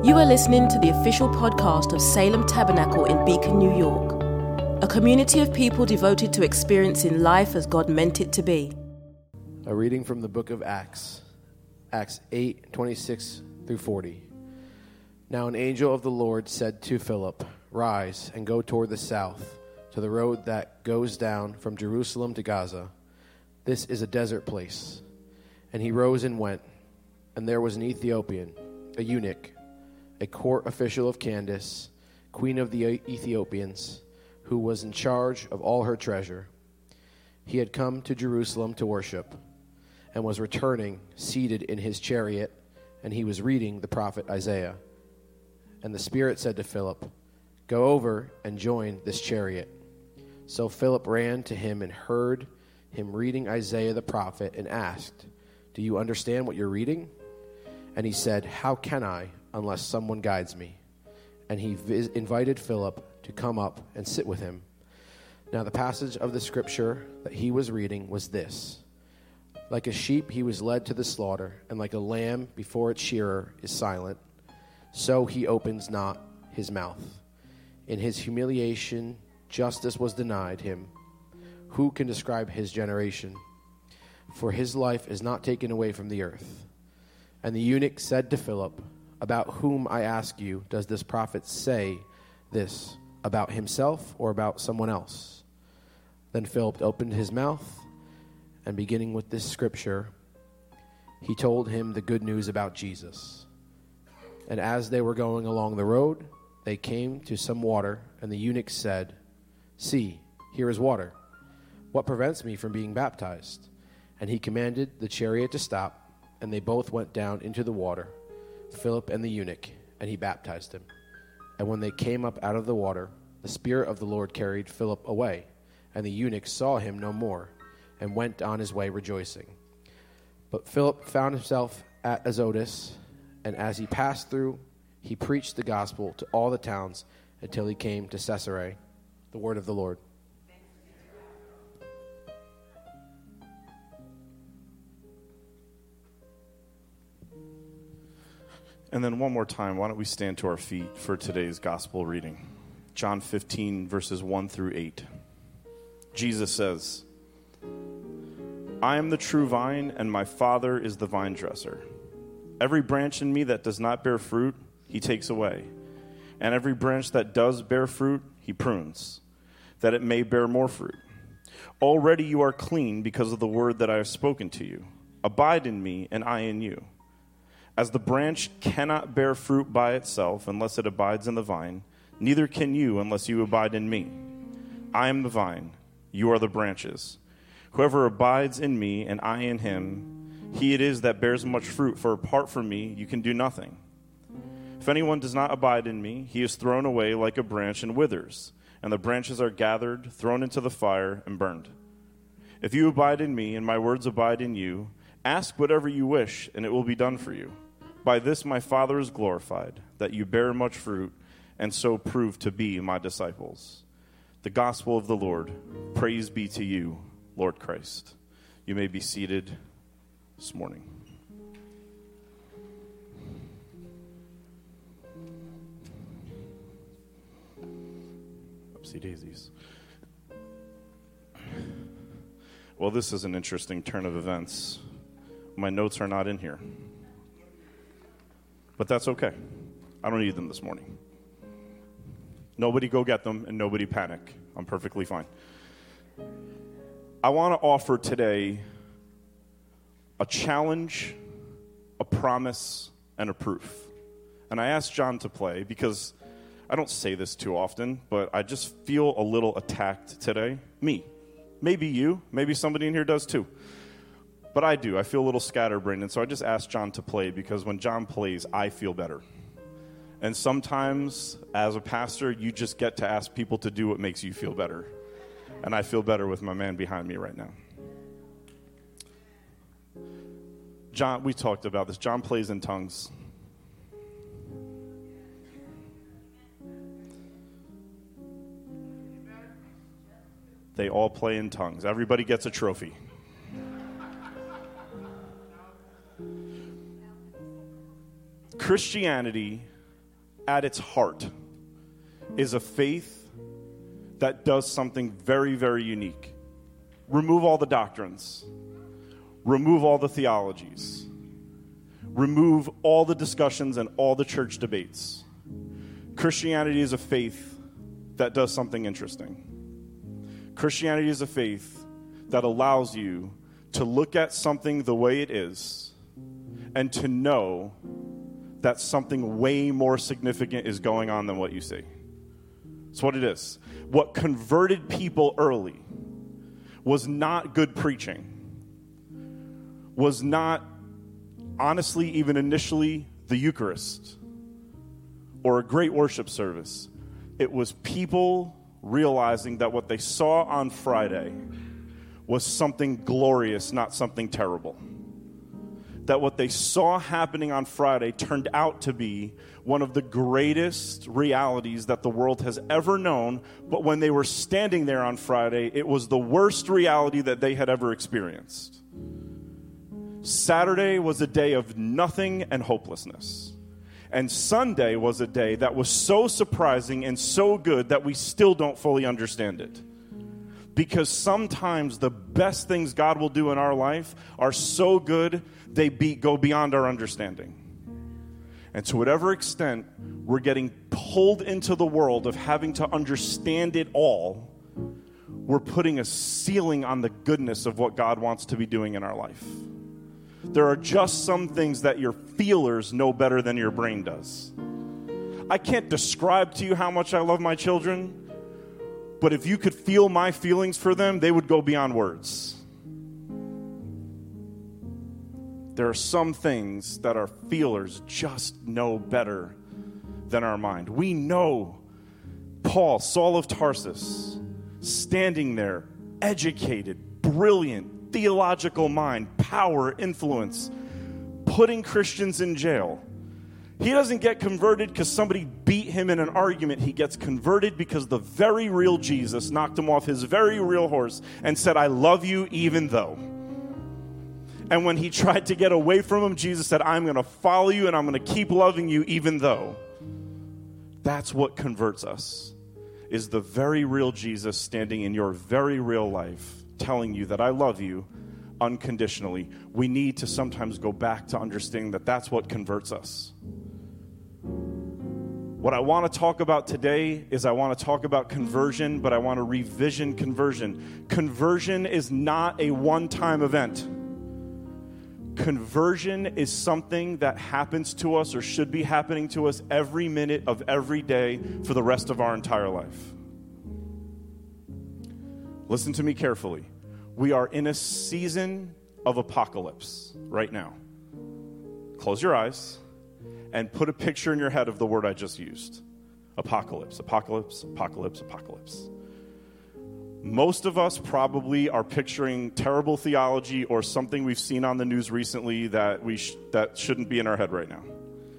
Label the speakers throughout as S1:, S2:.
S1: You are listening to the official podcast of Salem Tabernacle in Beacon, New York, a community of people devoted to experiencing life as God meant it to be.
S2: A reading from the book of Acts, Acts 8:26 through 40. Now an angel of the Lord said to Philip, "Rise and go toward the south, to the road that goes down from Jerusalem to Gaza. This is a desert place." And he rose and went. And there was an Ethiopian, a eunuch, a court official of Candace, queen of the Ethiopians, who was in charge of all her treasure. He had come to Jerusalem to worship, and was returning, seated in his chariot, and he was reading the prophet Isaiah. And the Spirit said to Philip, "Go over and join this chariot." So Philip ran to him and heard him reading Isaiah the prophet, and asked, "Do you understand what you're reading?" And he said, "How can I, unless someone guides me?" And he invited Philip to come up and sit with him. Now the passage of the scripture that he was reading was this: "Like a sheep he was led to the slaughter, and like a lamb before its shearer is silent, so he opens not his mouth. In his humiliation justice was denied him. Who can describe his generation? For his life is not taken away from the earth." And the eunuch said to Philip, "About whom, I ask you, does this prophet say this? About himself or about someone else?" Then Philip opened his mouth, and beginning with this scripture, he told him the good news about Jesus. And as they were going along the road, they came to some water, and the eunuch said, "See, here is water. What prevents me from being baptized?" And he commanded the chariot to stop, and they both went down into the water, Philip and the eunuch, and he baptized him. And when they came up out of the water, the Spirit of the Lord carried Philip away, and the eunuch saw him no more, and went on his way rejoicing. But Philip found himself at Azotus, and as he passed through, he preached the gospel to all the towns until he came to Caesarea. The word of the Lord.
S3: And then one more time, why don't we stand to our feet for today's gospel reading? John 15, verses 1 through 8. Jesus says, "I am the true vine, and my Father is the vine dresser. Every branch in me that does not bear fruit, he takes away. And every branch that does bear fruit, he prunes, that it may bear more fruit. Already you are clean because of the word that I have spoken to you. Abide in me, and I in you. As the branch cannot bear fruit by itself unless it abides in the vine, neither can you unless you abide in me. I am the vine, you are the branches. Whoever abides in me and I in him, he it is that bears much fruit, for apart from me you can do nothing. If anyone does not abide in me, he is thrown away like a branch and withers, and the branches are gathered, thrown into the fire, and burned. If you abide in me and my words abide in you, ask whatever you wish, and it will be done for you. By this my Father is glorified, that you bear much fruit, and so prove to be my disciples." The gospel of the Lord. Praise be to you, Lord Christ. You may be seated this morning. Upsy daisies. Well, this is an interesting turn of events. My notes are not in here. But that's okay. I don't need them this morning. Nobody go get them, and nobody panic. I'm perfectly fine. I want to offer today a challenge, a promise, and a proof. And I asked John to play because I don't say this too often, but I just feel a little attacked today. Me. Maybe you. Maybe somebody in here does too. But I do. I feel a little scatterbrained, and so I just asked John to play because when John plays, I feel better. And sometimes, as a pastor, you just get to ask people to do what makes you feel better. And I feel better with my man behind me right now. John, we talked about this. John plays in tongues. They all play in tongues. Everybody gets a trophy. Christianity at its heart, is a faith that does something very, very unique. Remove all the doctrines. Remove all the theologies. Remove all the discussions and all the church debates. Christianity is a faith that does something interesting. Christianity is a faith that allows you to look at something the way it is and to know that something way more significant is going on than what you see. That's what it is. What converted people early was not good preaching, was not, honestly, even initially, the Eucharist or a great worship service. It was people realizing that what they saw on Friday was something glorious, not something terrible. That what they saw happening on Friday turned out to be one of the greatest realities that the world has ever known, but when they were standing there on Friday, it was the worst reality that they had ever experienced. Saturday was a day of nothing and hopelessness. And Sunday was a day that was so surprising and so good that we still don't fully understand it. Because sometimes the best things God will do in our life are so good, they go beyond our understanding. And to whatever extent we're getting pulled into the world of having to understand it all, we're putting a ceiling on the goodness of what God wants to be doing in our life. There are just some things that your feelers know better than your brain does. I can't describe to you how much I love my children, but if you could feel my feelings for them, they would go beyond words. There are some things that our feelers just know better than our mind. We know Paul, Saul of Tarsus, standing there, educated, brilliant, theological mind, power, influence, putting Christians in jail. He doesn't get converted because somebody beat him in an argument. He gets converted because the very real Jesus knocked him off his very real horse and said, I love you even though. And when he tried to get away from him, Jesus said, I'm going to follow you and I'm going to keep loving you even though. That's what converts us, is the very real Jesus standing in your very real life, telling you that I love you unconditionally. We need to sometimes go back to understanding that that's what converts us. What I want to talk about today is I want to talk about conversion, but I want to revision conversion. Conversion is not a one-time event. Conversion is something that happens to us or should be happening to us every minute of every day for the rest of our entire life. Listen to me carefully. We are in a season of apocalypse right now. Close your eyes and put a picture in your head of the word I just used. Apocalypse, apocalypse, apocalypse, apocalypse. Most of us probably are picturing terrible theology or something we've seen on the news recently that that shouldn't be in our head right now.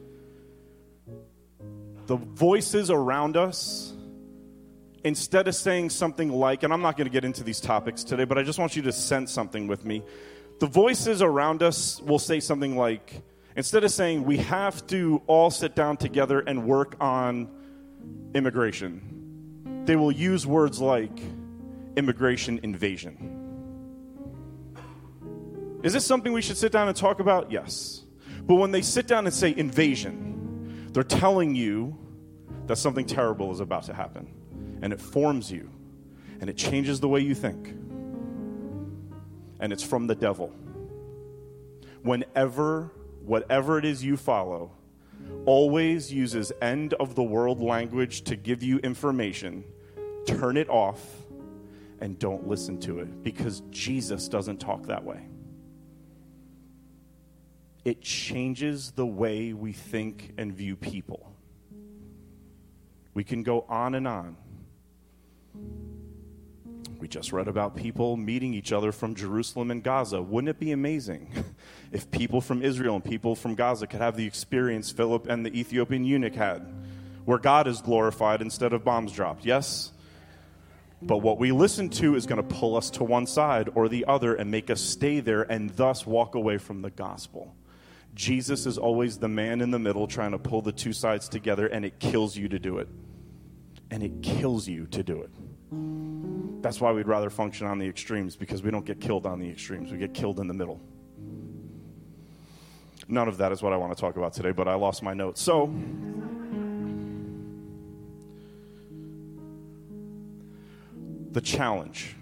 S3: The voices around us, instead of saying something like, and I'm not going to get into these topics today, but I just want you to sense something with me. The voices around us will say something like, instead of saying we have to all sit down together and work on immigration, they will use words like immigration invasion. Is this something we should sit down and talk about? Yes. But when they sit down and say invasion, they're telling you that something terrible is about to happen. And it forms you. And it changes the way you think. And it's from the devil. Whatever it is you follow, always uses end of the world language to give you information. Turn it off and don't listen to it, because Jesus doesn't talk that way. It changes the way we think and view people. We can go on and on. We just read about people meeting each other from Jerusalem and Gaza. Wouldn't it be amazing if people from Israel and people from Gaza could have the experience Philip and the Ethiopian eunuch had, where God is glorified instead of bombs dropped? Yes? But what we listen to is going to pull us to one side or the other and make us stay there and thus walk away from the gospel. Jesus is always the man in the middle trying to pull the two sides together, and it kills you to do it. And it kills you to do it. That's why we'd rather function on the extremes, because we don't get killed on the extremes. We get killed in the middle. None of that is what I want to talk about today, but I lost my notes. So, the challenge.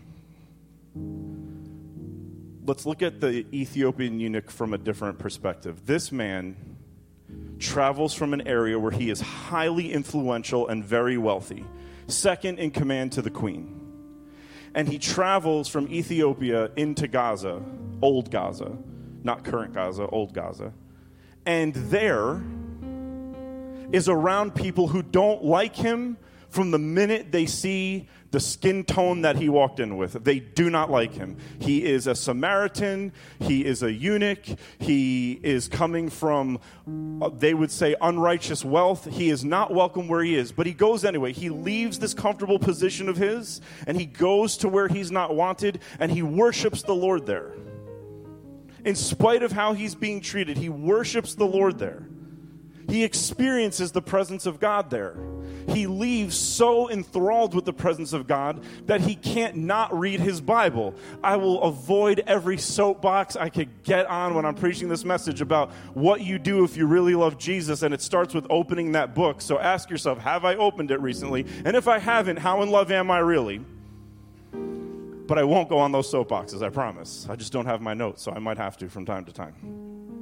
S3: Let's look at the Ethiopian eunuch from a different perspective. This man travels from an area where he is highly influential and very wealthy, second in command to the queen. And he travels from Ethiopia into Gaza, old Gaza, not current Gaza, old Gaza. And there is around people who don't like him from the minute they see the skin tone that he walked in with. They do not like him. He is a Samaritan. He is a eunuch. He is coming from, they would say, unrighteous wealth. He is not welcome where he is, but he goes anyway. He leaves this comfortable position of his, and he goes to where he's not wanted, and he worships the Lord there. In spite of how he's being treated, he worships the Lord there. He experiences the presence of God there. He leaves so enthralled with the presence of God that he can't not read his Bible. I will avoid every soapbox I could get on when I'm preaching this message about what you do if you really love Jesus, and it starts with opening that book. So ask yourself, have I opened it recently? And if I haven't, how in love am I really? But I won't go on those soapboxes, I promise. I just don't have my notes, so I might have to from time to time.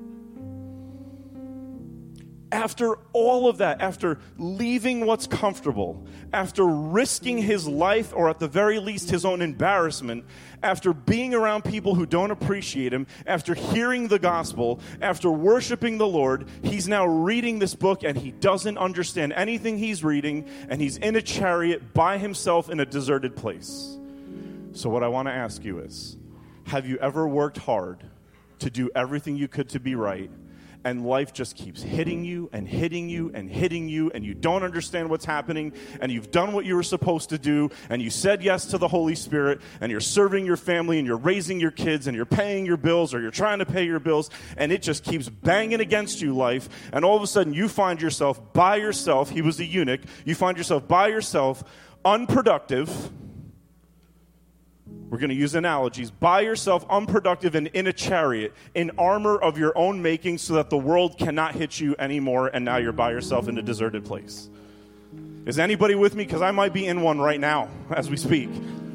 S3: After all of that, after leaving what's comfortable, after risking his life, or at the very least his own embarrassment, after being around people who don't appreciate him, after hearing the gospel, after worshiping the Lord, he's now reading this book and he doesn't understand anything he's reading, and he's in a chariot by himself in a deserted place. So what I want to ask you is, have you ever worked hard to do everything you could to be right, and life just keeps hitting you and hitting you and hitting you, and you don't understand what's happening, and you've done what you were supposed to do, and you said yes to the Holy Spirit, and you're serving your family, and you're raising your kids, and you're paying your bills, or you're trying to pay your bills, and it just keeps banging against you, life, and all of a sudden you find yourself by yourself. He was a eunuch. You find yourself by yourself, unproductive. We're going to use analogies. By yourself, unproductive, and in a chariot, in armor of your own making, so that the world cannot hit you anymore, and now you're by yourself in a deserted place. Is anybody with me? Because I might be in one right now as we speak.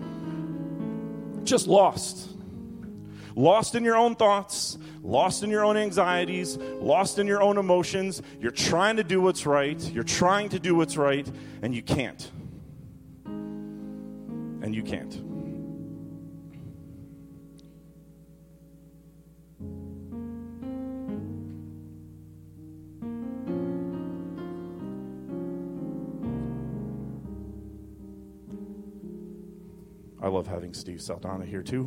S3: Just lost. Lost in your own thoughts, lost in your own anxieties, lost in your own emotions. You're trying to do what's right. You're trying to do what's right, and you can't. And you can't. I love having Steve Saldana here too.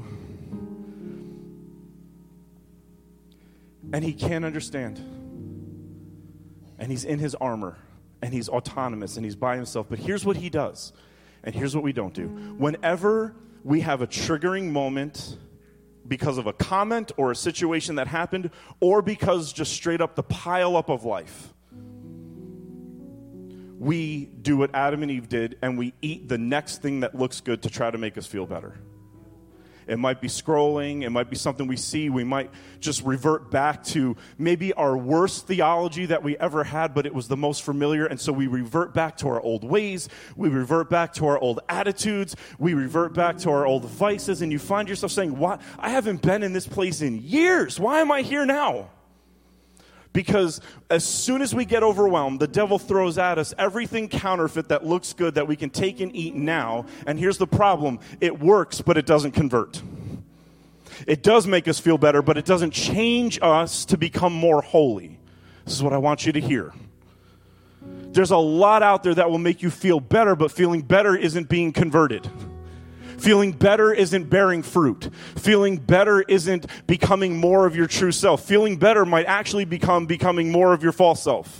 S3: And he can't understand. And he's in his armor. And he's autonomous. And he's by himself. But here's what he does. And here's what we don't do. Whenever we have a triggering moment because of a comment or a situation that happened, or because just straight up the pile up of life, we do what Adam and Eve did, and we eat the next thing that looks good to try to make us feel better. It might be scrolling. It might be something we see. We might just revert back to maybe our worst theology that we ever had, but it was the most familiar, and so we revert back to our old ways. We revert back to our old attitudes. We revert back to our old vices, and you find yourself saying, "Why? I haven't been in this place in years. Why am I here now?" Because as soon as we get overwhelmed, the devil throws at us everything counterfeit that looks good that we can take and eat now. And here's the problem. It works, but it doesn't convert. It does make us feel better, but it doesn't change us to become more holy. This is what I want you to hear. There's a lot out there that will make you feel better, but feeling better isn't being converted. Feeling better isn't bearing fruit. Feeling better isn't becoming more of your true self. Feeling better might actually becoming more of your false self.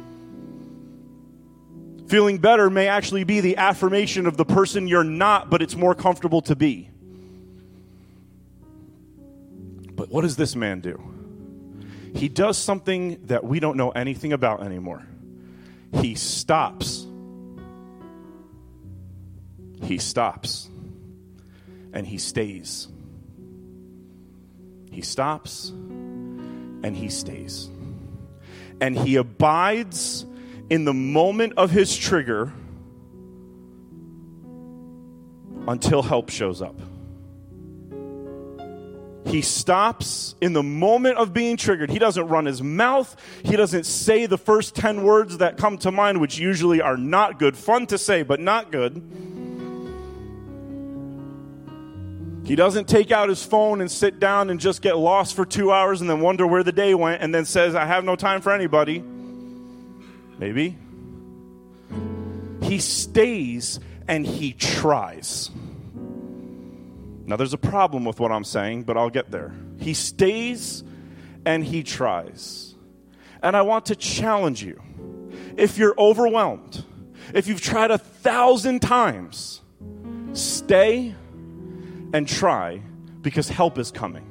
S3: Feeling better may actually be the affirmation of the person you're not, but it's more comfortable to be. But what does this man do? he does something that we don't know anything about anymore. He stops. He stops. And he stays. He stops and he stays. And he abides in the moment of his trigger until help shows up. He stops in the moment of being triggered. He doesn't run his mouth. He doesn't say the first 10 words that come to mind, which usually are not good. Fun to say, but not good. He doesn't take out his phone and sit down and just get lost for 2 hours and then wonder where the day went and then says, I have no time for anybody. Maybe. He stays and he tries. Now, there's a problem with what I'm saying, but I'll get there. He stays and he tries. And I want to challenge you. If you're overwhelmed, if you've tried 1,000 times, stay and try, because help is coming.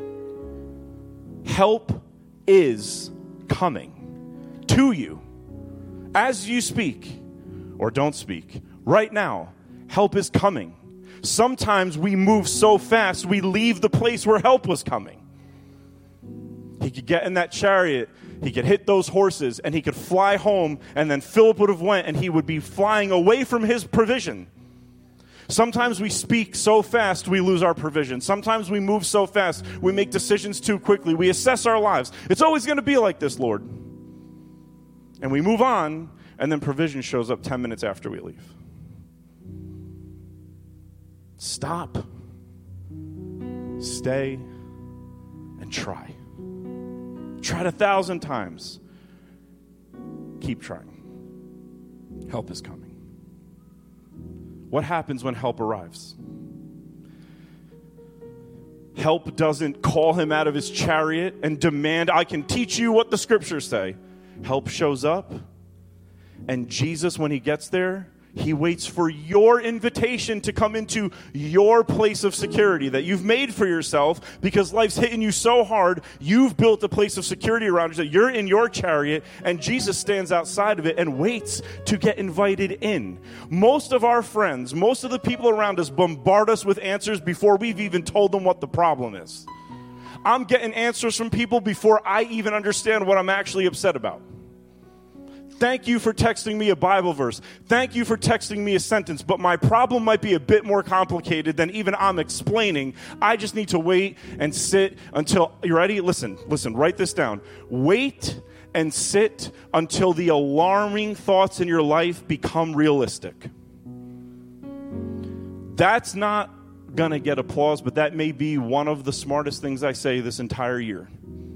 S3: Help is coming to you as you speak or don't speak. Right now, help is coming. Sometimes we move so fast, we leave the place where help was coming. He could get in that chariot, he could hit those horses, and he could fly home, and then Philip would have went, and he would be flying away from his provision. Sometimes we speak so fast, we lose our provision. Sometimes we move so fast, we make decisions too quickly. We assess our lives. It's always going to be like this, Lord. And we move on, and then provision shows up 10 minutes after we leave. Stop, stay, and try. Try it 1,000 times. Keep trying. Help is coming. What happens when help arrives? Help doesn't call him out of his chariot and demand, I can teach you what the scriptures say. Help shows up, and Jesus, when he gets there, he waits for your invitation to come into your place of security that you've made for yourself because life's hitting you so hard. You've built a place of security around you that you're in your chariot, and Jesus stands outside of it and waits to get invited in. Most of our friends, most of the people around us bombard us with answers before we've even told them what the problem is. I'm getting answers from people before I even understand what I'm actually upset about. Thank you for texting me a Bible verse. Thank you for texting me a sentence. But my problem might be a bit more complicated than even I'm explaining. I just need to wait and sit until, you ready? Listen, write this down. Wait and sit until the alarming thoughts in your life become realistic. That's not going to get applause, but that may be one of the smartest things I say this entire year.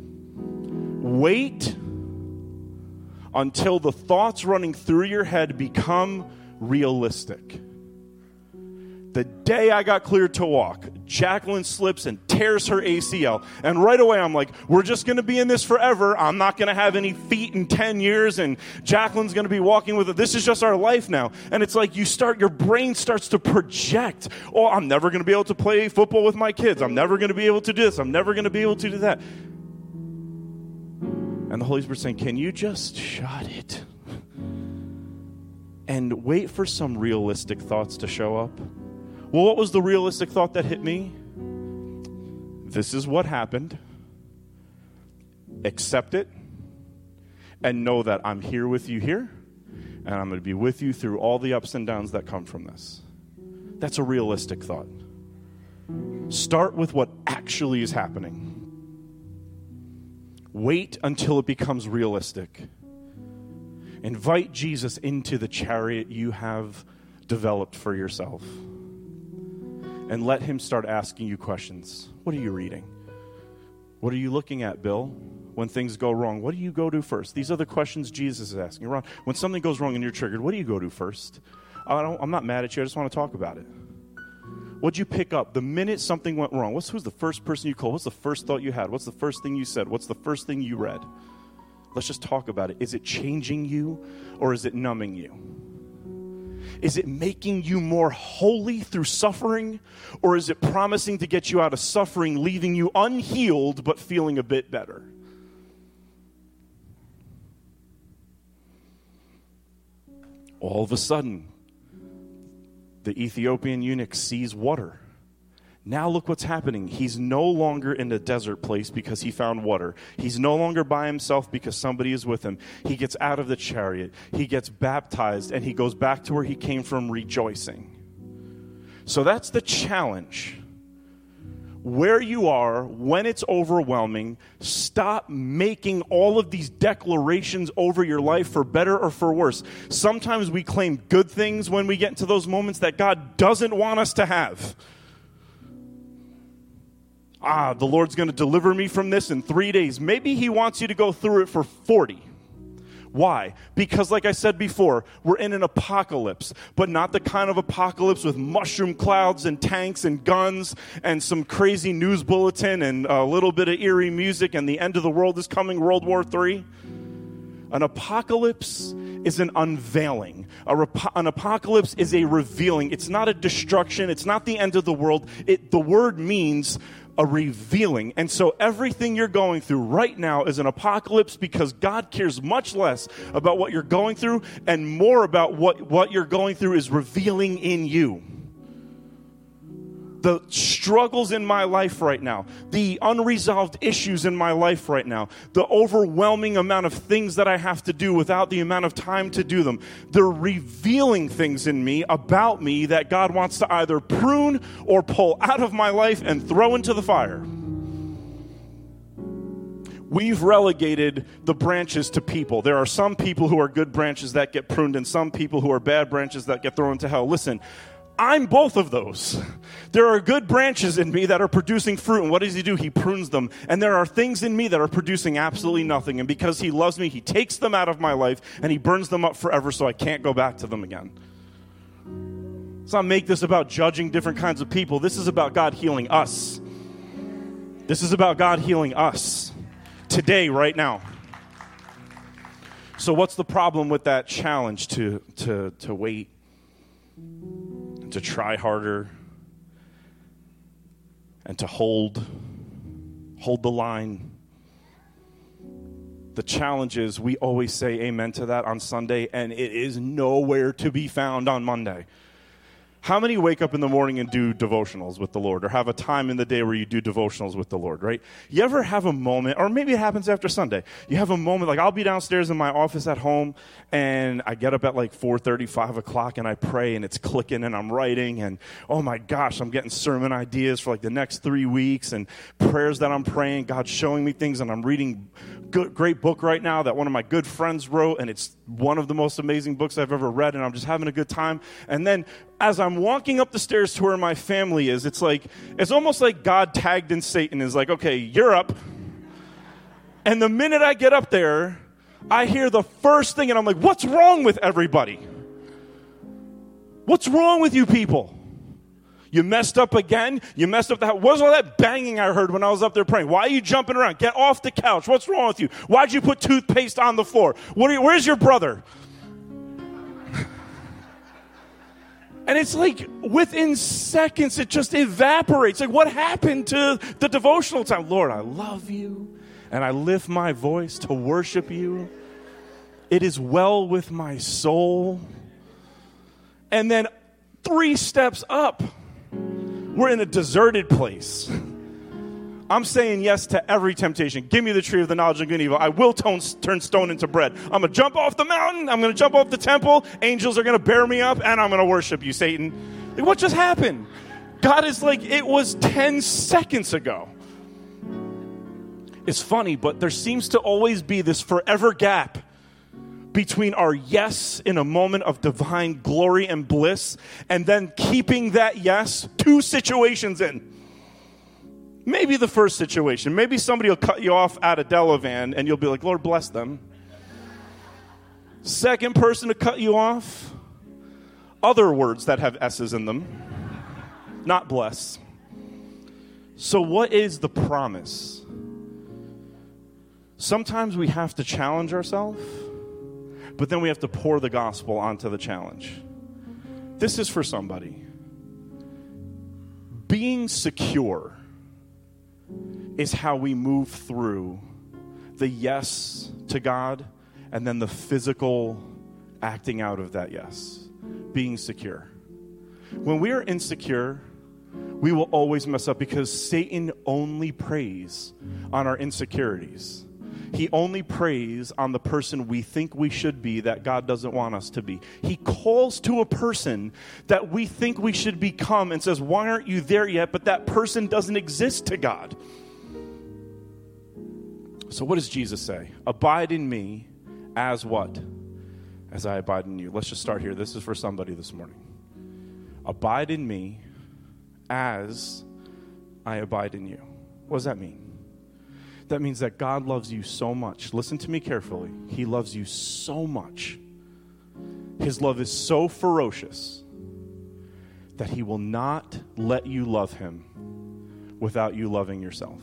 S3: Wait until the thoughts running through your head become realistic. The day I got cleared to walk, Jacqueline slips and tears her ACL. And right away I'm like, we're just going to be in this forever. I'm not going to have any feet in 10 years. And Jacqueline's going to be walking with it. This is just our life now. And it's like your brain starts to project. Oh, I'm never going to be able to play football with my kids. I'm never going to be able to do this. I'm never going to be able to do that. And the Holy Spirit's saying, can you just shut it? And wait for some realistic thoughts to show up. Well, what was the realistic thought that hit me? This is what happened. Accept it. And know that I'm here with you here. And I'm going to be with you through all the ups and downs that come from this. That's a realistic thought. Start with what actually is happening. Wait until it becomes realistic. Invite Jesus into the chariot you have developed for yourself. And let him start asking you questions. What are you reading? What are you looking at, Bill? When things go wrong, what do you go to first? These are the questions Jesus is asking. Ron, when something goes wrong and you're triggered, what do you go to first? I'm not mad at you. I just want to talk about it. What'd you pick up the minute something went wrong? Who's the first person you called? What's the first thought you had? What's the first thing you said? What's the first thing you read? Let's just talk about it. Is it changing you or is it numbing you? Is it making you more holy through suffering, or is it promising to get you out of suffering, leaving you unhealed but feeling a bit better? All of a sudden, the Ethiopian eunuch sees water. Now look what's happening. He's no longer in a desert place because he found water. He's no longer by himself because somebody is with him. He gets out of the chariot. He gets baptized, and he goes back to where he came from rejoicing. So that's the challenge. Where you are, when it's overwhelming, stop making all of these declarations over your life for better or for worse. Sometimes we claim good things when we get into those moments that God doesn't want us to have. The Lord's going to deliver me from this in 3 days. Maybe he wants you to go through it for 40. Why? Because like I said before, we're in an apocalypse, but not the kind of apocalypse with mushroom clouds and tanks and guns and some crazy news bulletin and a little bit of eerie music and the end of the world is coming, World War III. An apocalypse is an unveiling. An apocalypse is a revealing. It's not a destruction. It's not the end of the world. The word means a revealing. And so everything you're going through right now is an apocalypse because God cares much less about what you're going through and more about what you're going through is revealing in you. The struggles in my life right now, the unresolved issues in my life right now, the overwhelming amount of things that I have to do without the amount of time to do them, they're revealing things in me about me that God wants to either prune or pull out of my life and throw into the fire. We've relegated the branches to people. There are some people who are good branches that get pruned and some people who are bad branches that get thrown into hell. Listen, I'm both of those. There are good branches in me that are producing fruit, and what does he do? He prunes them. And there are things in me that are producing absolutely nothing, and because he loves me, he takes them out of my life, and he burns them up forever so I can't go back to them again. Let's not make this about judging different kinds of people. This is about God healing us. This is about God healing us today, right now. So what's the problem with that challenge to wait? To try harder and to hold the line. The challenge is we always say amen to that on Sunday, and it is nowhere to be found on Monday. How many wake up in the morning and do devotionals with the Lord or have a time in the day where you do devotionals with the Lord, right? You ever have a moment, or maybe it happens after Sunday, you have a moment, like I'll be downstairs in my office at home and I get up at like 4:30, 5 o'clock and I pray and it's clicking and I'm writing and oh my gosh, I'm getting sermon ideas for like the next 3 weeks and prayers that I'm praying, God's showing me things and I'm reading great book right now that one of my good friends wrote and it's one of the most amazing books I've ever read and I'm just having a good time. And then as I'm walking up the stairs to where my family is, it's almost like God tagged in Satan is like, okay, you're up. And the minute I get up there, I hear the first thing and I'm like, what's wrong with everybody? What's wrong with you people? You messed up again? You messed up what was all that banging I heard when I was up there praying? Why are you jumping around? Get off the couch. What's wrong with you? Why'd you put toothpaste on the floor? Where's your brother? And it's like within seconds, it just evaporates. Like what happened to the devotional time? Lord, I love you, and I lift my voice to worship you. It is well with my soul. And then 3 steps up, we're in a deserted place. I'm saying yes to every temptation. Give me the tree of the knowledge of good and evil. I will turn stone into bread. I'm going to jump off the mountain. I'm going to jump off the temple. Angels are going to bear me up, and I'm going to worship you, Satan. Like, what just happened? God is like, it was 10 seconds ago. It's funny, but there seems to always be this forever gap between our yes in a moment of divine glory and bliss and then keeping that yes 2 situations in. Maybe the first situation. Maybe somebody will cut you off at a Delavan and you'll be like, Lord, bless them. Second person to cut you off, other words that have S's in them, not bless. So what is the promise? Sometimes we have to challenge ourselves, but then we have to pour the gospel onto the challenge. This is for somebody. Being secure is how we move through the yes to God and then the physical acting out of that yes, being secure. When we are insecure, we will always mess up because Satan only preys on our insecurities. He only preys on the person we think we should be that God doesn't want us to be. He calls to a person that we think we should become and says, why aren't you there yet? But that person doesn't exist to God. So what does Jesus say? Abide in me as what? As I abide in you. Let's just start here. This is for somebody this morning. Abide in me as I abide in you. What does that mean? That means that God loves you so much. Listen to me carefully. He loves you so much. His love is so ferocious that he will not let you love him without you loving yourself.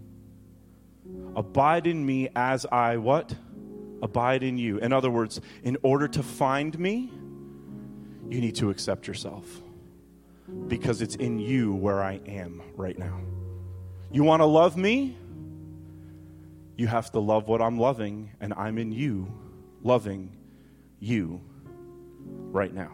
S3: Abide in me as I what? Abide in you. In other words, in order to find me, you need to accept yourself. Because it's in you where I am right now. You want to love me? You have to love what I'm loving, and I'm in you, loving you right now.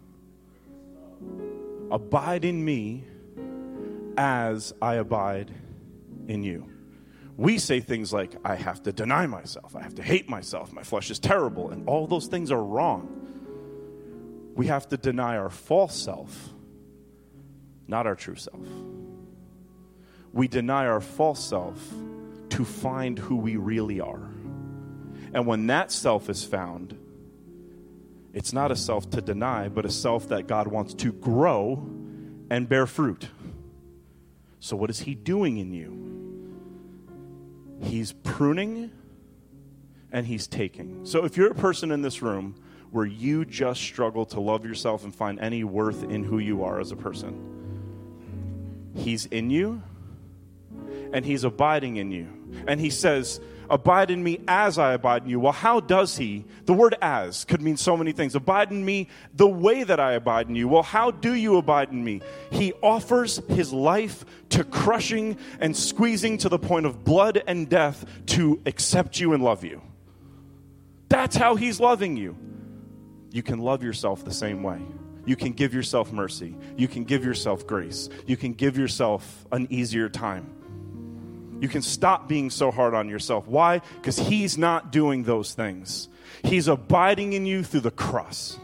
S3: Abide in me as I abide in you. We say things like, I have to deny myself, I have to hate myself, my flesh is terrible, and all those things are wrong. We have to deny our false self, not our true self. We deny our false self to find who we really are. And when that self is found, it's not a self to deny, but a self that God wants to grow and bear fruit. So what is he doing in you? He's pruning and he's taking. So if you're a person in this room where you just struggle to love yourself and find any worth in who you are as a person, he's in you and he's abiding in you. And he says, abide in me as I abide in you. Well, how does he? The word as could mean so many things. Abide in me the way that I abide in you. Well, how do you abide in me? He offers his life to crushing and squeezing to the point of blood and death to accept you and love you. That's how he's loving you. You can love yourself the same way. You can give yourself mercy. You can give yourself grace. You can give yourself an easier time. You can stop being so hard on yourself. Why? Because he's not doing those things. He's abiding in you through the cross.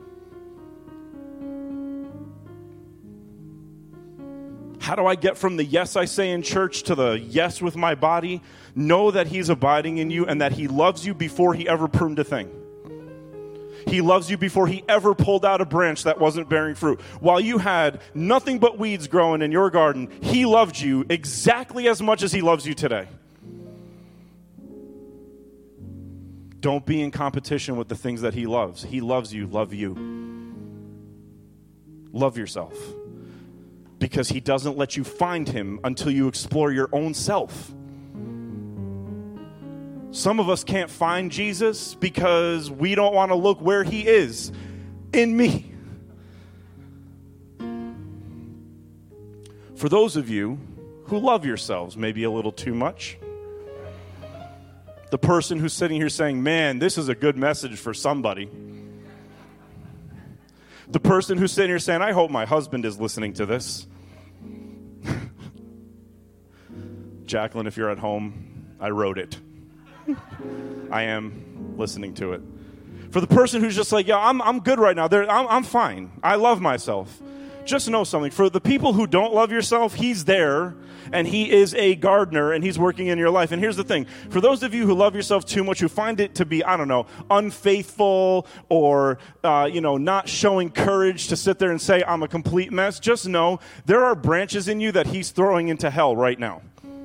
S3: How do I get from the yes I say in church to the yes with my body? Know that he's abiding in you and that he loves you before he ever pruned a thing. He loves you before he ever pulled out a branch that wasn't bearing fruit. While you had nothing but weeds growing in your garden, he loved you exactly as much as he loves you today. Don't be in competition with the things that he loves. He loves you. Love you. Love yourself. Because he doesn't let you find him until you explore your own self. Some of us can't find Jesus because we don't want to look where he is, in me. For those of you who love yourselves maybe a little too much, the person who's sitting here saying, man, this is a good message for somebody. The person who's sitting here saying, I hope my husband is listening to this. Jacqueline, if you're at home, I wrote it. I am listening to it. For the person who's just like, yeah, I'm good right now. I'm fine. I love myself. Just know something. For the people who don't love yourself, he's there, and he is a gardener, and he's working in your life. And here's the thing. For those of you who love yourself too much, who find it to be, unfaithful or, not showing courage to sit there and say, I'm a complete mess, just know there are branches in you that he's throwing into hell right now.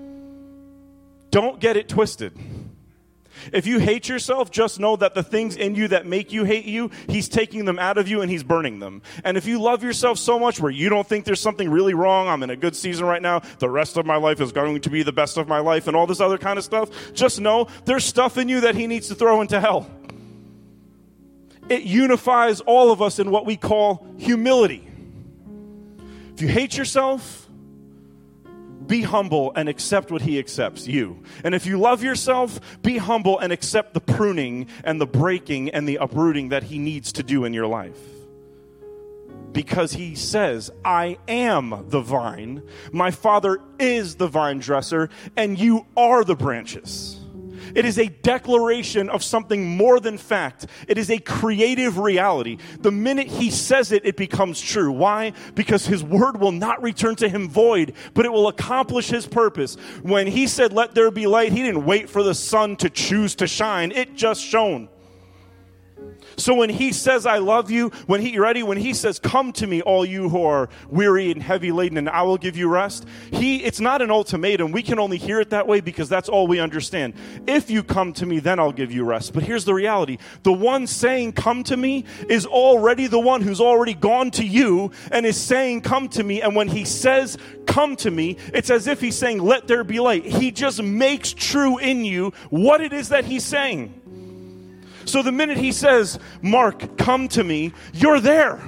S3: Don't get it twisted. If you hate yourself, just know that the things in you that make you hate you, he's taking them out of you and he's burning them. And if you love yourself so much where you don't think there's something really wrong, I'm in a good season right now, the rest of my life is going to be the best of my life and all this other kind of stuff, just know there's stuff in you that he needs to throw into hell. It unifies all of us in what we call humility. If you hate yourself, be humble and accept what he accepts, you. And if you love yourself, be humble and accept the pruning and the breaking and the uprooting that he needs to do in your life. Because he says, I am the vine, my Father is the vine dresser, and you are the branches. It is a declaration of something more than fact. It is a creative reality. The minute he says it, it becomes true. Why? Because his word will not return to him void, but it will accomplish his purpose. When he said, let there be light, he didn't wait for the sun to choose to shine. It just shone. So when he says, I love you, when he says, come to me, all you who are weary and heavy laden, and I will give you rest, it's not an ultimatum. We can only hear it that way because that's all we understand. If you come to me, then I'll give you rest. But here's the reality. The one saying, come to me, is already the one who's already gone to you and is saying, come to me. And when he says, come to me, it's as if he's saying, let there be light. He just makes true in you what it is that he's saying. So the minute he says, Mark, come to me, you're there.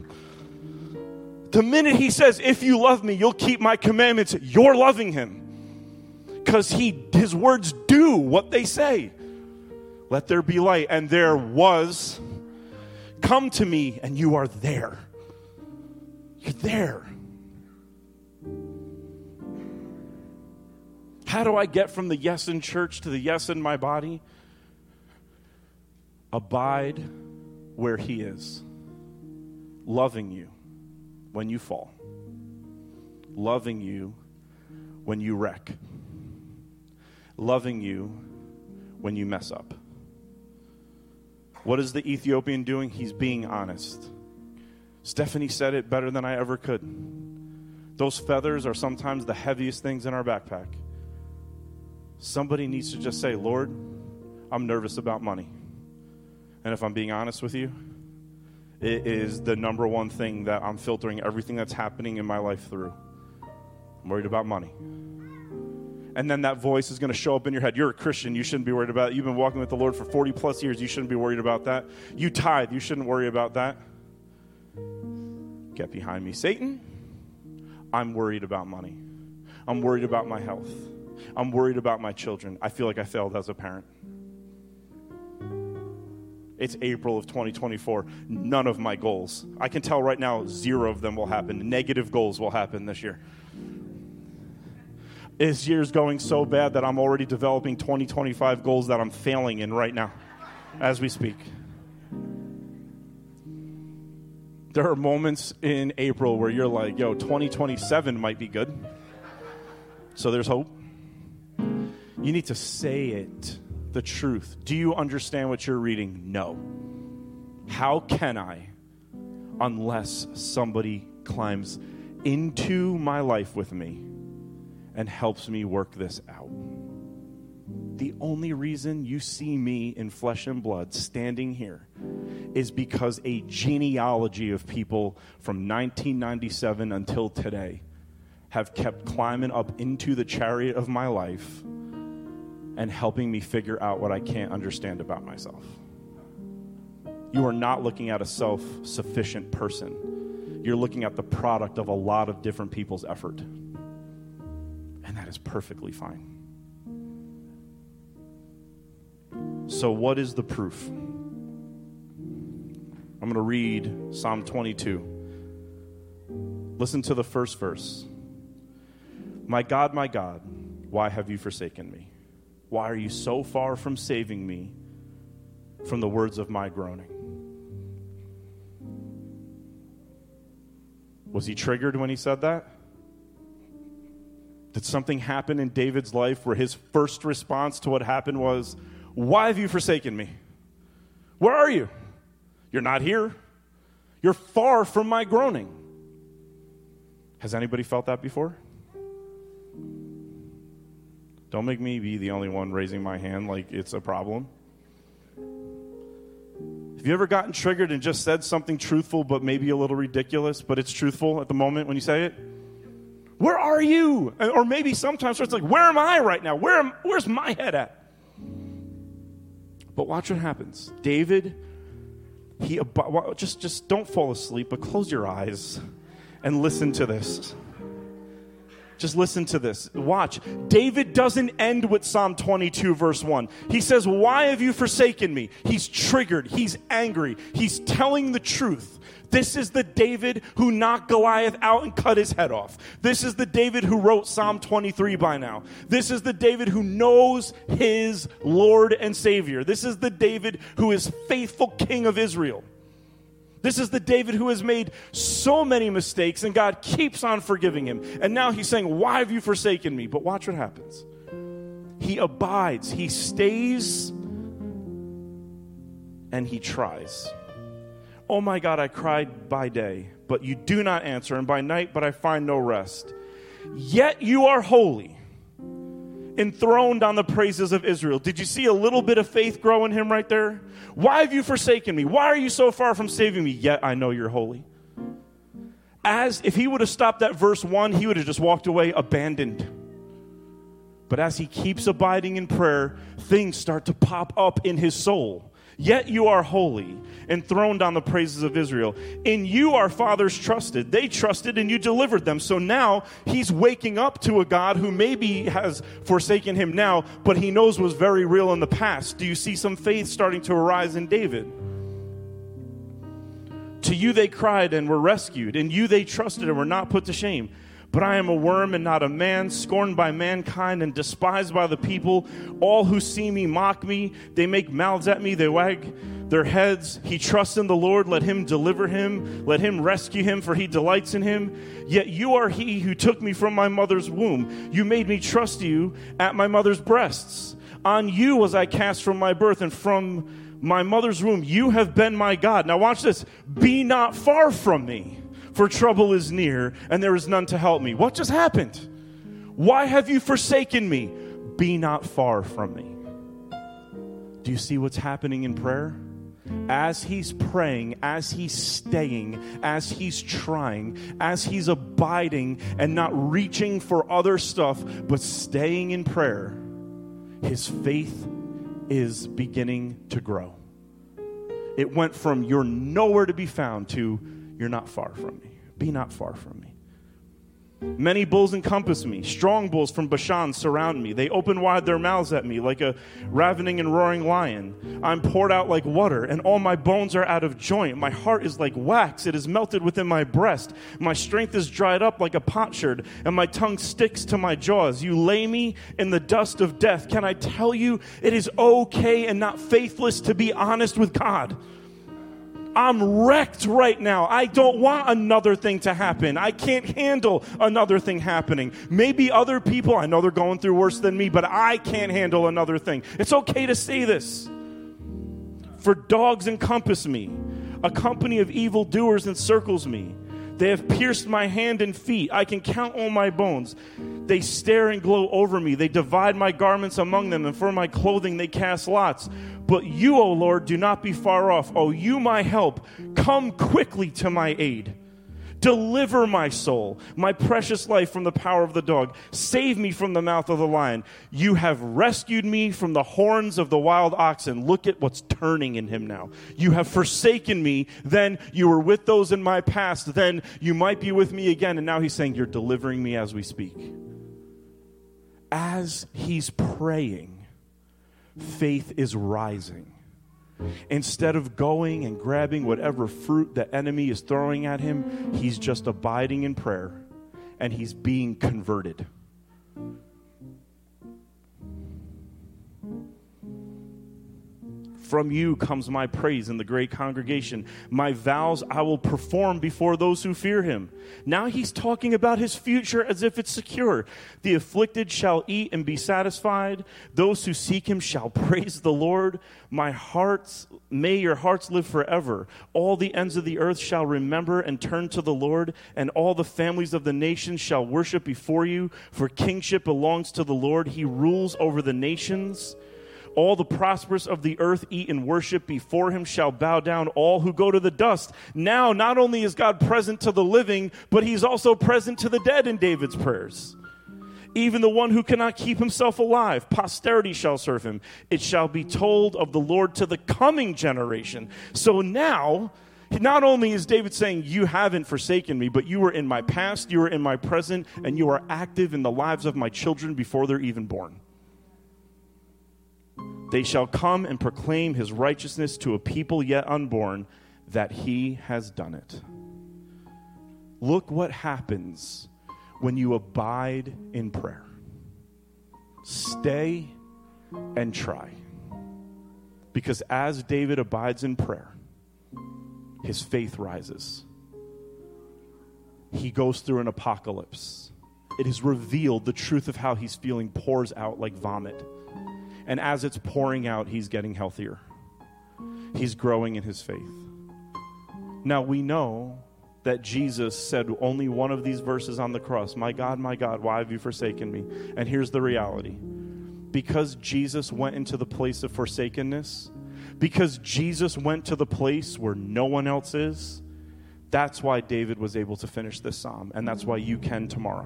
S3: The minute he says, if you love me, you'll keep my commandments, you're loving him. Because his words do what they say. Let there be light, and there was. Come to me, and you are there. You're there. How do I get from the yes in church to the yes in my body? Abide where he is, loving you when you fall, loving you when you wreck, loving you when you mess up. What is the Ethiopian doing? He's being honest. Stephanie said it better than I ever could. Those feathers are sometimes the heaviest things in our backpack. Somebody needs to just say, Lord, I'm nervous about money. And if I'm being honest with you, it is the number one thing that I'm filtering everything that's happening in my life through. I'm worried about money. And then that voice is going to show up in your head. You're a Christian. You shouldn't be worried about it. You've been walking with the Lord for 40 plus years. You shouldn't be worried about that. You tithe. You shouldn't worry about that. Get behind me, Satan. I'm worried about money. I'm worried about my health. I'm worried about my children. I feel like I failed as a parent. It's April of 2024. None of my goals. I can tell right now 0 of them will happen. Negative goals will happen this year. This year's going so bad that I'm already developing 2025 goals that I'm failing in right now as we speak. There are moments in April where you're like, 2027 might be good. So there's hope. You need to say it. The truth. Do you understand what you're reading? No. How can I unless somebody climbs into my life with me and helps me work this out? The only reason you see me in flesh and blood standing here is because a genealogy of people from 1997 until today have kept climbing up into the chariot of my life and helping me figure out what I can't understand about myself. You are not looking at a self-sufficient person. You're looking at the product of a lot of different people's effort. And that is perfectly fine. So what is the proof? I'm going to read Psalm 22. Listen to the first verse. My God, why have you forsaken me? Why are you so far from saving me from the words of my groaning? Was he triggered when he said that? Did something happen in David's life where his first response to what happened was, why have you forsaken me? Where are you? You're not here. You're far from my groaning. Has anybody felt that before? Don't make me be the only one raising my hand like it's a problem. Have you ever gotten triggered and just said something truthful but maybe a little ridiculous, but it's truthful at the moment when you say it? Where are you? Or maybe sometimes it's like, where am I right now? Where's my head at? But watch what happens. David, just don't fall asleep, but close your eyes and listen to this. Just listen to this. Watch. David doesn't end with Psalm 22, verse 1. He says, why have you forsaken me? He's triggered. He's angry. He's telling the truth. This is the David who knocked Goliath out and cut his head off. This is the David who wrote Psalm 23 by now. This is the David who knows his Lord and Savior. This is the David who is faithful King of Israel. This is the David who has made so many mistakes, and God keeps on forgiving him. And now he's saying, why have you forsaken me? But watch what happens. He abides, he stays, and he tries. Oh my God, I cried by day, but you do not answer, and by night, but I find no rest. Yet you are holy, enthroned on the praises of Israel. Did you see a little bit of faith grow in him right there? Why have you forsaken me? Why are you so far from saving me? Yet I know you're holy. As if he would have stopped at verse 1, he would have just walked away abandoned. But as he keeps abiding in prayer, things start to pop up in his soul. Yet you are holy, enthroned on the praises of Israel. In you our fathers trusted. They trusted and you delivered them. So now he's waking up to a God who maybe has forsaken him now, but he knows was very real in the past. Do you see some faith starting to arise in David? To you they cried and were rescued. In you they trusted and were not put to shame. But I am a worm and not a man, scorned by mankind and despised by the people. All who see me mock me. They make mouths at me. They wag their heads. He trusts in the Lord. Let him deliver him. Let him rescue him, for he delights in him. Yet you are he who took me from my mother's womb. You made me trust you at my mother's breasts. On you was I cast from my birth, and from my mother's womb you have been my God. Now watch this. Be not far from me. For trouble is near, and there is none to help me. What just happened? Why have you forsaken me? Be not far from me. Do you see what's happening in prayer? As he's praying, as he's staying, as he's trying, as he's abiding and not reaching for other stuff, but staying in prayer, his faith is beginning to grow. It went from you're nowhere to be found to you're not far from me. Be not far from me. Many bulls encompass me. Strong bulls from Bashan surround me. They open wide their mouths at me like a ravening and roaring lion. I'm poured out like water, and all my bones are out of joint. My heart is like wax. It is melted within my breast. My strength is dried up like a potsherd, and my tongue sticks to my jaws. You lay me in the dust of death. Can I tell you, it is okay and not faithless to be honest with God. I'm wrecked right now. I don't want another thing to happen. I can't handle another thing happening. Maybe other people, I know they're going through worse than me, but I can't handle another thing. It's okay to say this. For dogs encompass me. A company of evildoers encircles me. They have pierced my hand and feet. I can count all my bones. They stare and gloat over me. They divide my garments among them, and for my clothing they cast lots. But you, O Lord, do not be far off. O you, my help, come quickly to my aid. Deliver my soul, my precious life from the power of the dog. Save me from the mouth of the lion. You have rescued me from the horns of the wild oxen. Look at what's turning in him now. You have forsaken me. Then you were with those in my past. Then you might be with me again. And now he's saying, you're delivering me as we speak. As he's praying, faith is rising. Instead of going and grabbing whatever fruit the enemy is throwing at him, he's just abiding in prayer and he's being converted. From you comes my praise in the great congregation. My vows I will perform before those who fear him. Now he's talking about his future as if it's secure. The afflicted shall eat and be satisfied. Those who seek him shall praise the Lord. May your hearts live forever. All the ends of the earth shall remember and turn to the Lord, and all the families of the nations shall worship before you. For kingship belongs to the Lord. He rules over the nations. All the prosperous of the earth eat and worship. Before him shall bow down all who go to the dust. Now, not only is God present to the living, but he's also present to the dead in David's prayers. Even the one who cannot keep himself alive, posterity shall serve him. It shall be told of the Lord to the coming generation. So now, Not only is David saying, you haven't forsaken me, but you are in my past, you are in my present, and you are active in the lives of my children before they're even born. They shall come and proclaim his righteousness to a people yet unborn, that he has done it. Look what happens when you abide in prayer. Stay and try. Because as David abides in prayer, his faith rises. He goes through an apocalypse. It is revealed, the truth of how he's feeling pours out like vomit. And as it's pouring out, he's getting healthier. He's growing in his faith. Now we know that Jesus said only one of these verses on the cross, my God, why have you forsaken me? And here's the reality. Because Jesus went into the place of forsakenness, because Jesus went to the place where no one else is, that's why David was able to finish this psalm, and that's why you can tomorrow.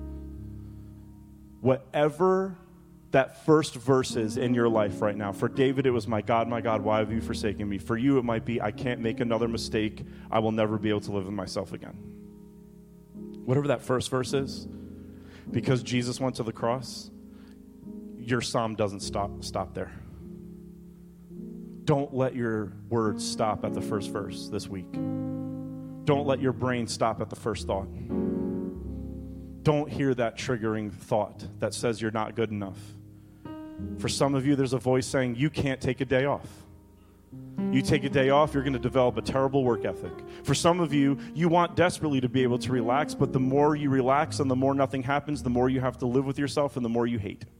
S3: Whatever that first verse is in your life right now. For David, it was, my God, why have you forsaken me? For you, it might be, I can't make another mistake. I will never be able to live with myself again. Whatever that first verse is, because Jesus went to the cross, your psalm doesn't stop there. Don't let your words stop at the first verse this week. Don't let your brain stop at the first thought. Don't hear that triggering thought that says you're not good enough. For some of you, there's a voice saying, you can't take a day off. You take a day off, you're going to develop a terrible work ethic. For some of you, you want desperately to be able to relax, but the more you relax and the more nothing happens, the more you have to live with yourself and the more you hate.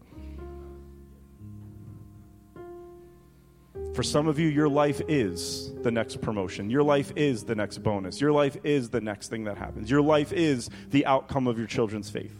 S3: For some of you, your life is the next promotion. Your life is the next bonus. Your life is the next thing that happens. Your life is the outcome of your children's faith.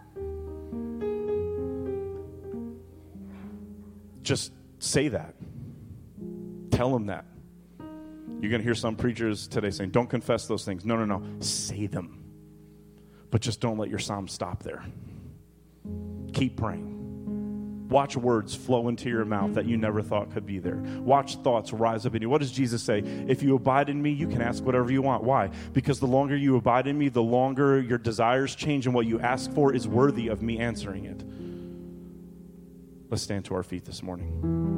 S3: Just say that. Tell them that. You're going to hear some preachers today saying, don't confess those things. No. Say them. But just don't let your psalm stop there. Keep praying. Watch words flow into your mouth that you never thought could be there. Watch thoughts rise up in you. What does Jesus say? If you abide in me, you can ask whatever you want. Why? Because the longer you abide in me, the longer your desires change, and what you ask for is worthy of me answering it. Let's stand to our feet this morning.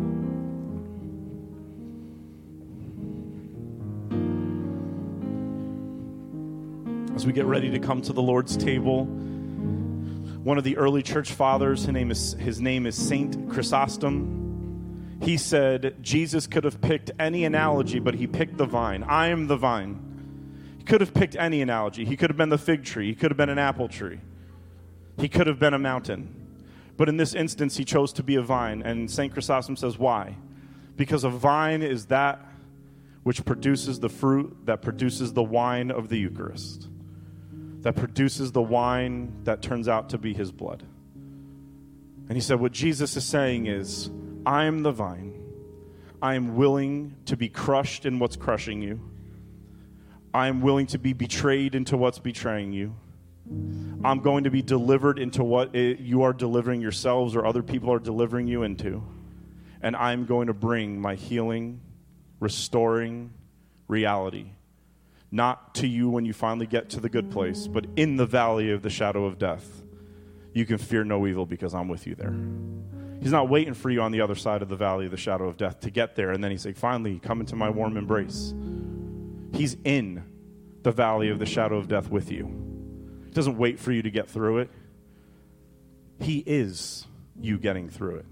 S3: As we get ready to come to the Lord's table, one of the early church fathers, his name is Saint Chrysostom. He said Jesus could have picked any analogy, but he picked the vine. I am the vine. He could have picked any analogy. He could have been the fig tree. He could have been an apple tree. He could have been a mountain. But in this instance, he chose to be a vine. And St. Chrysostom says, why? Because a vine is that which produces the fruit that produces the wine of the Eucharist, that produces the wine that turns out to be his blood. And he said, what Jesus is saying is, I am the vine. I am willing to be crushed in what's crushing you. I am willing to be betrayed into what's betraying you. I'm going to be delivered into what you are delivering yourselves or other people are delivering you into. And I'm going to bring my healing, restoring reality. Not to you when you finally get to the good place, but in the valley of the shadow of death. You can fear no evil because I'm with you there. He's not waiting for you on the other side of the valley of the shadow of death to get there. And then he's like, finally, come into my warm embrace. He's in the valley of the shadow of death with you. He doesn't wait for you to get through it. He is you getting through it.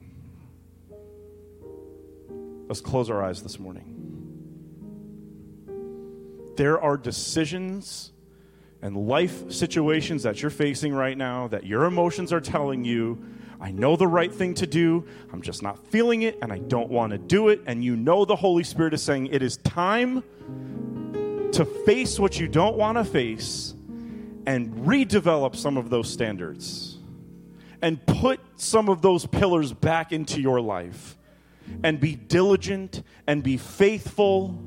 S3: Let's close our eyes this morning. There are decisions and life situations that you're facing right now that your emotions are telling you, I know the right thing to do, I'm just not feeling it, and I don't want to do it, and you know the Holy Spirit is saying it is time to face what you don't want to face and redevelop some of those standards and put some of those pillars back into your life and be diligent and be faithful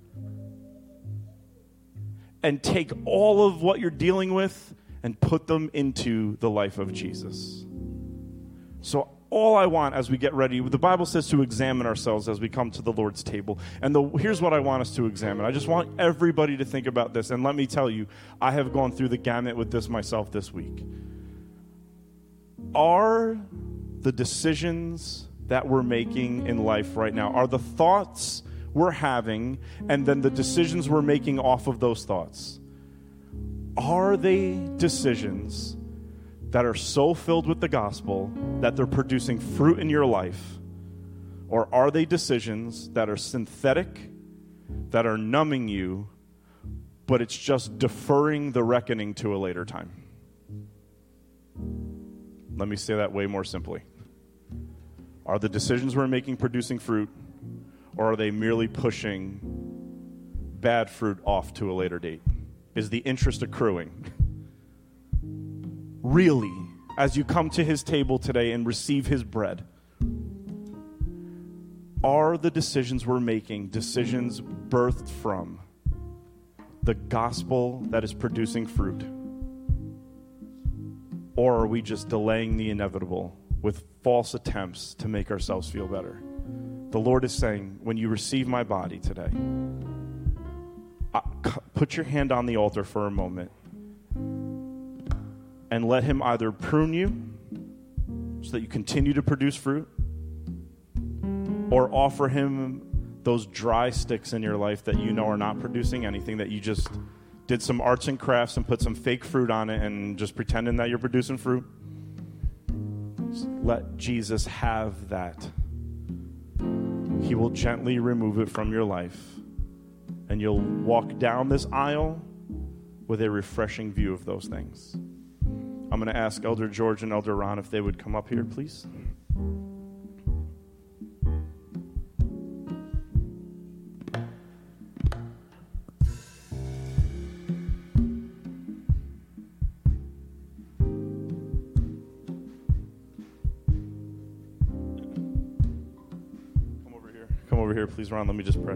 S3: and take all of what you're dealing with and put them into the life of Jesus. So all I want as we get ready. The Bible says to examine ourselves as we come to the Lord's table. And here's what I want us to examine. I just want everybody to think about this. And let me tell you, I have gone through the gamut with this myself this week. Are the decisions that we're making in life right now, are the thoughts we're having, and then the decisions we're making off of those thoughts, are they decisions that are so filled with the gospel that they're producing fruit in your life? Or are they decisions that are synthetic, that are numbing you, but it's just deferring the reckoning to a later time? Let me say that way more simply. Are the decisions we're making producing fruit, or are they merely pushing bad fruit off to a later date? Is the interest accruing? Really, as you come to his table today and receive his bread, are the decisions we're making decisions birthed from the gospel that is producing fruit? Or are we just delaying the inevitable with false attempts to make ourselves feel better? The Lord is saying, when you receive my body today, put your hand on the altar for a moment and let him either prune you so that you continue to produce fruit, or offer him those dry sticks in your life that you know are not producing anything, that you just did some arts and crafts and put some fake fruit on it and just pretending that you're producing fruit. Just let Jesus have that. He will gently remove it from your life, and you'll walk down this aisle with a refreshing view of those things. I'm going to ask Elder George and Elder Ron if they would come up here, please. Come over here, please, Ron. Let me just pray.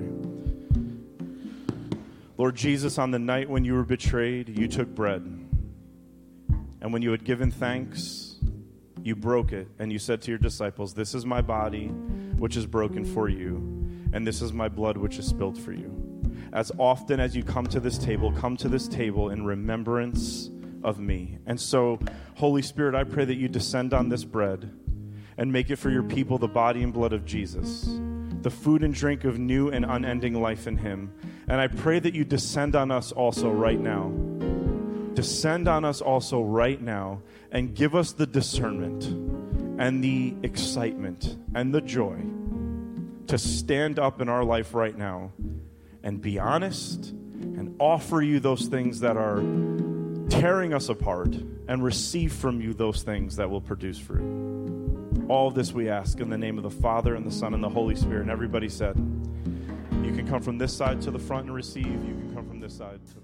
S3: Lord Jesus, on the night when you were betrayed, you took bread. And when you had given thanks, you broke it, and you said to your disciples, "This is my body, which is broken for you, and this is my blood, which is spilled for you." As often as you come to this table in remembrance of me. And so, Holy Spirit, I pray that you descend on this bread and make it for your people the body and blood of Jesus, the food and drink of new and unending life in him. And I pray that you descend on us also right now. Descend on us also right now and give us the discernment and the excitement and the joy to stand up in our life right now and be honest and offer you those things that are tearing us apart and receive from you those things that will produce fruit. All of this we ask in the name of the Father and the Son and the Holy Spirit. And everybody said, you can come from this side to the front and receive. You can come from this side to the front.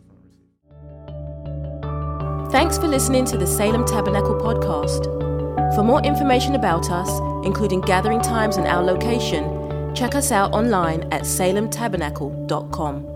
S1: Thanks for listening to the Salem Tabernacle podcast. For more information about us, including gathering times and our location, check us out online at salemtabernacle.com.